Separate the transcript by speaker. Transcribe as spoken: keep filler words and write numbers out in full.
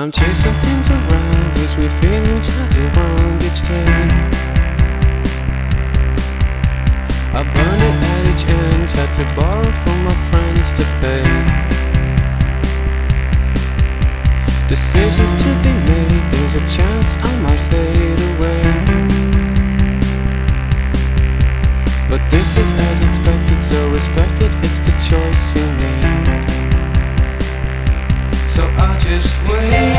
Speaker 1: I'm chasing things around, these weird feelings that around each day. I burn it at each end, had to borrow from my friends to pay. Decisions to be made, there's a chance I might fade away. But this is as expected, so respect it, it's the choice you made. So I'll just wait.